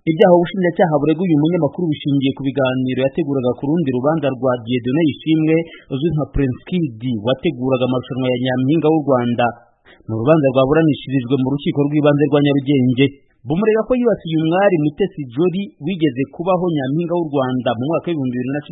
Ibyaha ubushinjacyaha burega uyu munyamakuru bishingiye ku biganiro yateguraga ku rundi rubanza rwa Dieudonné Ishimwe uzwi nka Prince Kid wateguraga amarushanwa ya Nyampinga w'u Rwanda. Mu rubanza rwaburanishirijwe mu rukiko rw'ibanze rwa Nyarugenge, bumurega ko yibasiye umwari Mutesi Jolly wigeze kubaho Nyampinga w'u Rwanda mu mwaka wa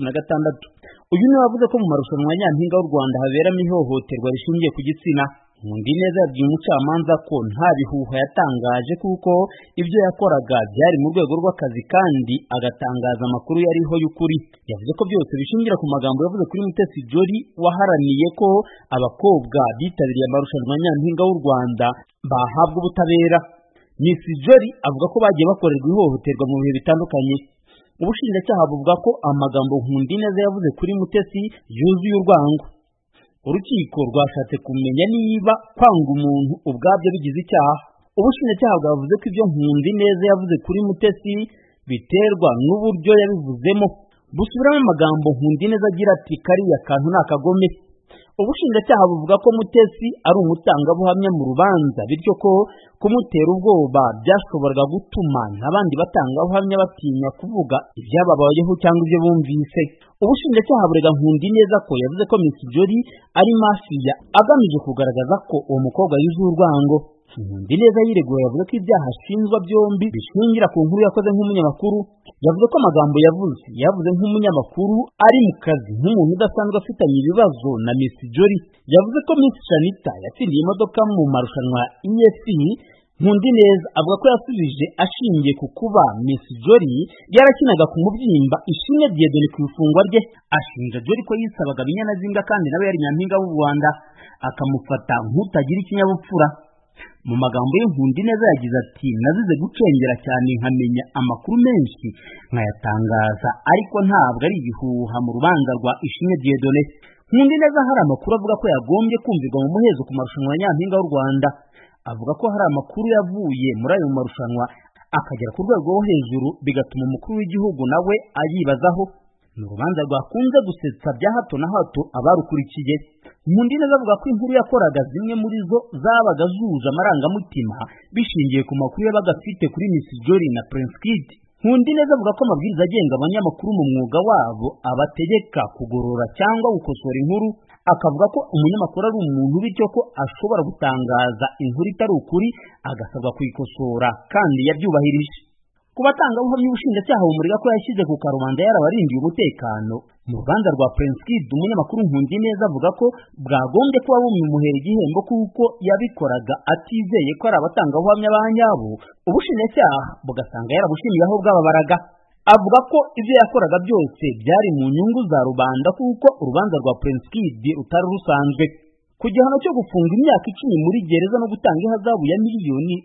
2016. Uyu niwe wavuze ko mu marushanwa ya Nyampinga w'u Rwanda haberamo ihohoterwa rishingiye ku gitsina. Nkundineza yabwiye umucamanza ko nta bihuha yatangaje kuko ibyo yakoraga byari mu rwego rw'akazi kandi agatangaza amakuru yariho y'ukuri. Yavuze ko byose bishingira ku magambo yavuze kuri Mutesi Jolly waharaniye ko abakobwa bitabiriye amarushanwa ya Nyampinga w'u Rwanda bahabwa ubutabera. Miss Jolly avuga ko bagiye bakorerwa ihohoterwa mu bihe bitandukanye. Ubushinjacyaha buvuga ko amagambo Nkundineza yavuze kuri Mutesi yuzuye urwango. Urukiko rwashatse kumenya niba kwanga umuntu ubwabyo bigize icyaha. Ubushinjacyaha bwavuze ko ibyo Nkundineza yavuze kuri Mutesi biterwa n'uburyo yabivuzemo. Busubiramo amagambo Nkundineza agira ati kariya kantu nakagome. Ubushinjacyaha buvuga ko Mutesi ari umutangabuhamya mu rubanza, bityo ko kumutera ubwoba byashoboraga gutuma n'abandi batangabuhamya batinya kuvuga ibyababayeho cyangwa ibyo bumvise. Ubushinjacyaha burega Nkundineza ko yavuze ko Miss Jolly ari mafiya agamije kugaragaza ko uwo mukobwa yuzuye urwango. Nkundineza yireguye yavuze ko ibyaha ashinjwa byombi bishingira ku nkuru yakoze nk'umunyamakuru. Yavuze ko amagambo yavuze nk'umunyamakuru ari mu kazi nk'umuntu udasanzwe afitanye ibibazo na Miss Jolly. Yavuze ko Miss Shanita yatsindiye imodoka mu marushanwa EFC. Nkundineza avuga ko yasubije ashingiye ku kuba Miss Jolly yarakinaga ku mubyimba Ishimwe Dieudonné ku ifungwa rye. Ashinja Jolly ko yisabaga binyanazinga kandi nawe yari Nyampinga w'u Rwanda akamufata nk'utagira ikinyabupfura. Mu magambo ye Nkundineza yagize ati nazize gucengera cyane nkamenya amakuru menshi nkayatangaza, ariko ntabwo ari ibihuha mu rubanza rwa Ishimwe Dieudonné. Nkundineza hari amakuru avuga ko yagombye kumvirwa mu muhezo ku marushanwa ya Nyampinga w'u Rwanda. Avuga ko hari amakuru yavuye muri ayo marushanwa akagera ku rwego rwo hejuru bigatuma umukuru w'igihugu nawe ayibazaho. Ni urubanza rwakunze gusetsa bya hato na hato abarukurikiye. Nkundineza avuga ko inkuru yakoraga zimwe muri zo zabaga zuje amarangamutima bishingiye ku makuru yabaga afite kuri Miss Jolly na Prince Kid. Nkundineza avuga ko amabwiriza agenga abanyamakuru mu mwuga wabo abategeka kugorora cyangwa gukosora inkuru. Akavuga ko umunyamakuru ari umuntu bityo ko ashobora gutangaza inkuru itari ukuri agasabwa kuyikosora kandi yabyubahirije. Ku batangabuhamya ubushinjacyaha bumurega ko yashyize ku karubanda yarabarindiye umutekano. Mu rubanza rwa Prince Kid umunyamakuru Nkundineza avuga ko bwagombye kuba bumuhera igihembo kuko yabikoraga atizeye ko ari abatangabuhamya ba nyabo. Ubushinjacyaha bugasanga yarabushimiye aho bwababaraga. Avuga ko ibyo yakoraga byose byari mu nyungu za rubanda kuko urubanza rwa Prince Kid rutari rusanzwe. Ku gihano cyo gufunga imyaka 10 muri gereza no gutanga ihazabu ya miliyoni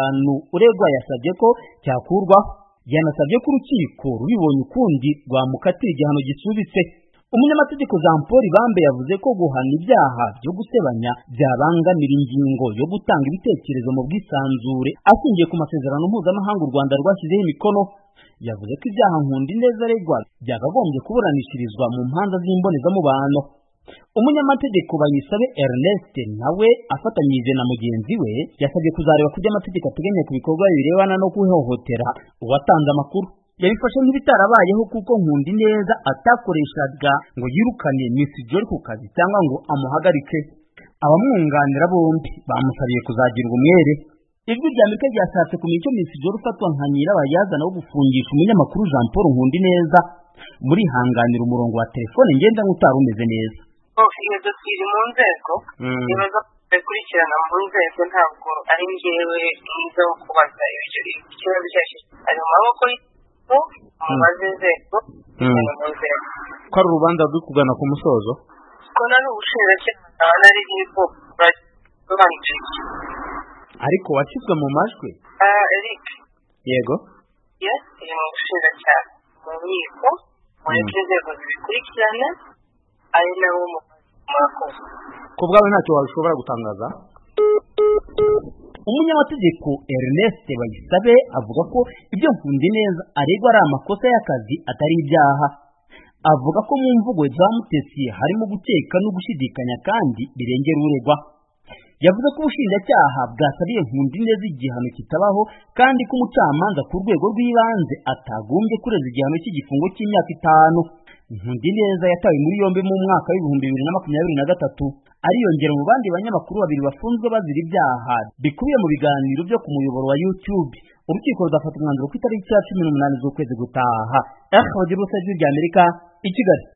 5 uregwa yasabye ko cyakurwaho. Yanasabye ko urukiko rubibonye ukundi rwamukatira igihano gisubitse. Umunyamategeko Jean Paul Ibambe yavuze ko guhana ibyaha byo gusebanya byabangamira ingingo yo gutanga ibitekerezo mu bwisanzure ashingiye ku masezerano mpuzamahanga u Rwanda rwashyizeho imikono. Yavuze ko ibyaha Nkundineza aregwa byakagombye kuburanishirizwa mu mpanza z'imbonezamubano. Umunyamategeko Bayisabe Ernest nawe afatanyije na mugenzi we yasabye kuzareba kujya amategeko ateganya ku bikorwa birebana no guhohotera uwatanze amakuru. Yabifashe nk'ibitarabayeho kuko Nkundineza atakoreshaga ngo yirukane Miss Jolly ku kazi cyangwa ngo amuhagarike. Abamwunganira bombi bamusabiye kuzagirwa umwere. Ijwi rya Amerika ryashatse kumenya icyo Miss Jolly ufatwa nka nyirabayazana wo gufungisha umunyamakuru Jean Paul Nkundineza. Muri hanganira umurongo wa telefone ngendanwa utari umeze neza. Iyo dosiye mu nzego ibibazo bikurikirana mu nzego ntabwo ari njyewe mwiza wo kubaza ikibazo cyashyize ari mu maboko y'umubaza inzego mu nzego. Ko ari urubanza ruri kugana ku musozo? Ko nari ubushinjacyaha nari nibwo barangiye. Ariko washyizwe mu majwi? Eric. Yego. Yes, iri mu bushinjacyaha mu nkiko muri inzego zibikurikirana ari nabo mwakoze. Ko bwawe ntacyo washobora gutangaza? Umunyamategeko Ernest Bayisabe avuga ko ibyo Nkundineza aregwa ari amakosa y'akazi atari ibyaha. Avuga ko mu mvugo za Mutesi harimo gukeka no gushidikanya kandi birengera uregwa. yavuze ko ubushinjacyaha bwasabiye Nkundineza igihano kitabaho kandi ko umucamanza ku rwego rw'ibanze atagombye kureza igihano cy'igifungo cy'imyaka 5. Nkundineza yatawe muri yombi mu mwaka w'2023 ariyongera mu bandi banyamakuru 2 bafunzwe bazira ibyaha bikubiye mu biganiro byo ku muyoboro wa YouTube. Urukiko ruzafata umwanzuro ku itariki ya 18 z'ukwezi gutaha. Bagira Ijwi ry'Amerika i Kigali.